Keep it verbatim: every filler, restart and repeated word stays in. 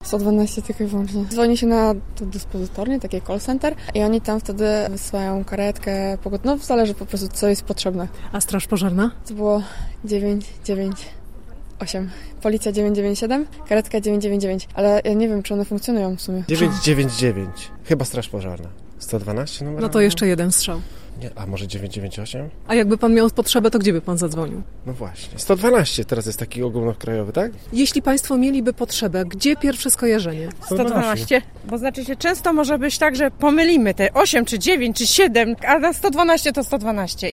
sto dwanaście tylko i wyłącznie. Dzwoni się na dyspozytornię, takie call center i oni tam wtedy wysyłają karetkę, pogodę, no zależy po prostu co jest potrzebne. A straż pożarna? To było dziewięć dziewięć osiem. Policja dziewięć dziewięć siedem, karetka dziewięć dziewięć dziewięć, ale ja nie wiem, czy one funkcjonują w sumie. dziewięć dziewięć dziewięć, chyba straż pożarna. sto dwanaście numer? No to jeszcze jeden strzał. Nie, a może dziewięć dziewięć osiem? A jakby pan miał potrzebę, to gdzie by pan zadzwonił? No właśnie, sto dwanaście teraz jest taki ogólnokrajowy, tak? Jeśli państwo mieliby potrzebę, gdzie pierwsze skojarzenie? sto dwanaście, bo znaczy się często może być tak, że pomylimy te osiem, czy dziewięć, czy siedem, a na sto dwanaście to sto dwanaście.